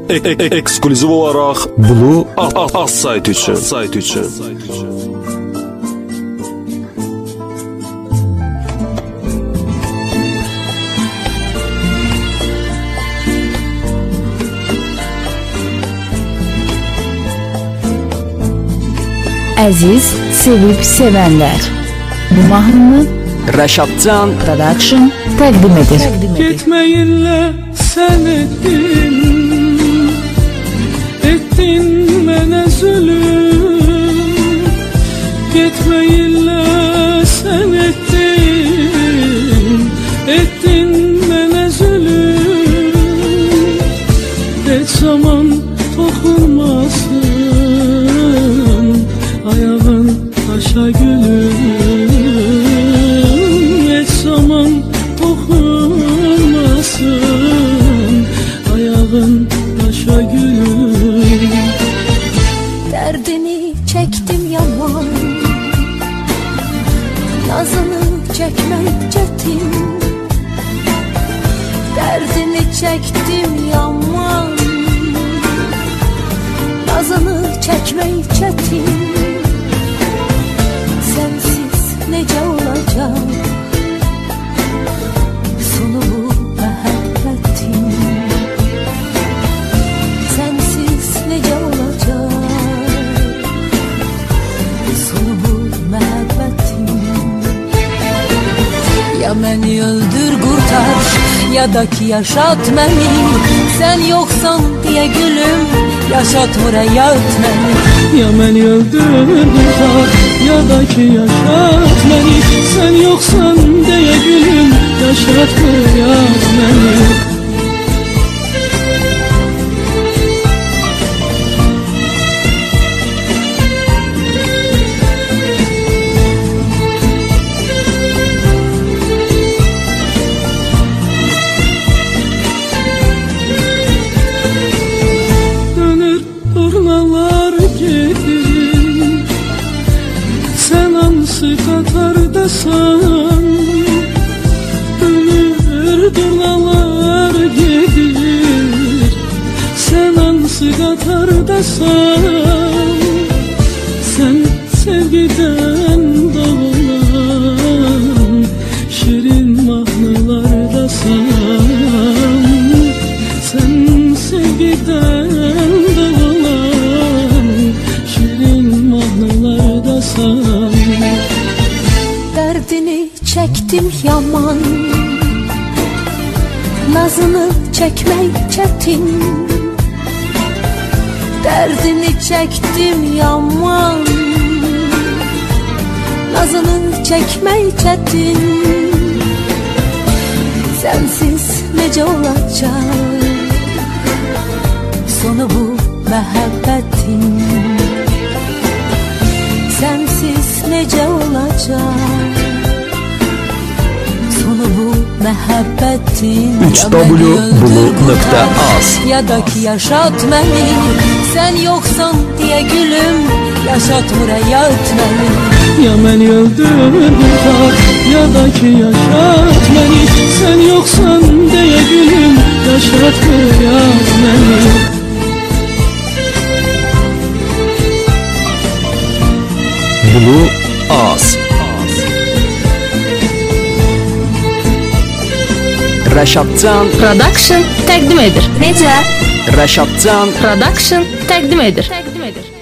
Ekskluziv olaraq Blue az sayt üçün. Əziz sevib sevənlər, bu mahnını Rəşadcan Production təqdim edir. Getməyinlə sən ettin mənə zulüm. Getməyinlə sən ettin mənə zulüm. Heç zaman toxunmasın ayağın taşa gülüm. Heç zaman toxunmasın ayağın taşa gülüm. Dərdini çəkdim yaman, nazını çəkmək çətin. Dərdini çəkdim yaman, nazını çəkmək çətin. Sensiz necə olacaq sonu bu məhəbbətin? Sensiz necə olacaq sonu bu məhəbbətin? Ya məni öldür qurtar, ya da ki yaşat məni. Sen yoksan diye gülüm, yaşatmır hayat məni. Ya məni öldür qurtar, ya da ki yaşat məni. Sen yoksan diye gülüm, yaşatmır hayat məni. Qatardasan, dönür durnalar gedir. Sen hansı qatardasan, sen sevgiden dağılan şirin mahnılardasan. Sen sevgiden dağılan şirin mahnılardasan. Dərdini çəkdim yaman, nazını çəkmək çətin. Dərdini çəkdim yaman, nazını çəkmək çətin. Sensiz necə olacaq sonu bu məhəbbətin? Sensiz necə olacaq sonu bu məhəbbətin? www.blue.az Ya da ki yaşat məni. Sen yoksan diye gülüm, yaşatmır hayat məni. Ya məni öldür qurtar, ya da ki yaşat məni. Sen yoksan diye gülüm, yaşatmır hayat məni. Blue Az Rəşadcan Production təqdim edir. Necə? Rəşadcan Production təqdim edir.